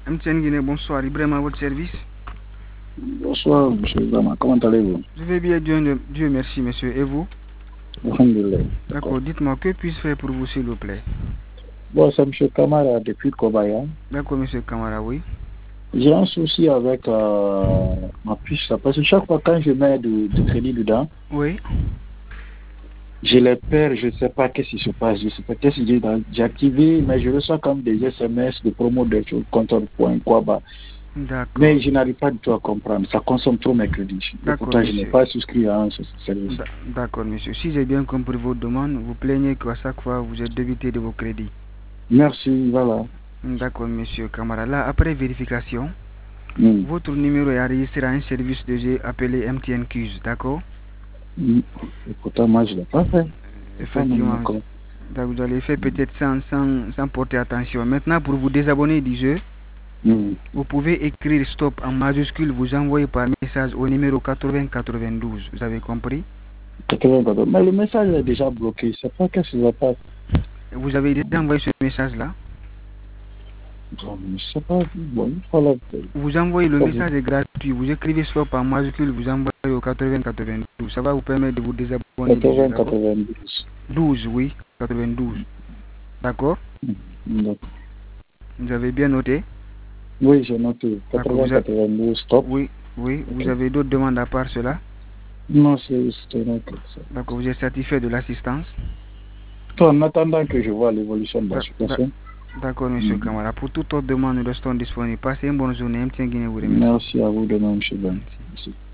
MTN Guinée, bonsoir. Ibrahim à votre service. Bonsoir, monsieur Ibrahim. Comment allez-vous? Je vais bien, Dieu merci, monsieur. Et vous? Alhamdulillah. D'accord, dites-moi, que puis-je faire pour vous, s'il vous plaît? Bon, c'est monsieur Kamara depuis Kobaya. D'accord, monsieur Kamara, oui. J'ai un souci avec ma puce, parce que chaque fois quand je mets du crédit dedans, oui, je les perds, je ne sais pas qu'est-ce qui se passe, je ne sais pas qu'est-ce que j'ai activé, mais je reçois comme des SMS de promo de compteur point quoi bas. D'accord. Mais je n'arrive pas du tout à comprendre, ça consomme trop mes crédits. D'accord, pourtant, monsieur. je n'ai pas souscrit à un service. D'accord, monsieur. Si j'ai bien compris votre demande, vous plaignez qu'à chaque fois vous êtes débité de vos crédits. Merci, voilà. D'accord, monsieur Kamara. Là, après vérification, votre numéro est enregistré à un service de jeu appelé MTN Cuse, d'accord? Et pourtant, moi, je ne l'ai pas fait. Effectivement. Donc, vous allez faire peut-être sans porter attention. Maintenant, pour vous désabonner du jeu, vous pouvez écrire stop en majuscule, vous envoyez par message au numéro 8092. Vous avez compris? 8092. Mais le message est déjà bloqué. Je ne sais pas qu'est-ce qui se passe. Vous avez déjà envoyé ce message-là? Je ne sais pas. Bon, voilà. Vous envoyez le message est gratuit. Vous écrivez stop en majuscule, vous envoyez au 8092. Ça va vous permettre de vous désabonner. 8092. 12, oui, 92. D'accord? Vous avez bien noté? Oui, j'ai noté. 8092, stop. Oui, vous avez d'autres demandes à part cela? Non, c'est noté. D'accord, vous êtes satisfait de l'assistance? En attendant que je vois l'évolution de la situation. D'accord, monsieur Kamara. Pour toute autre demande, nous restons disponibles. Passez une bonne journée. MTN Guinée vous remercie. Merci à vous de même, monsieur Ben. Merci.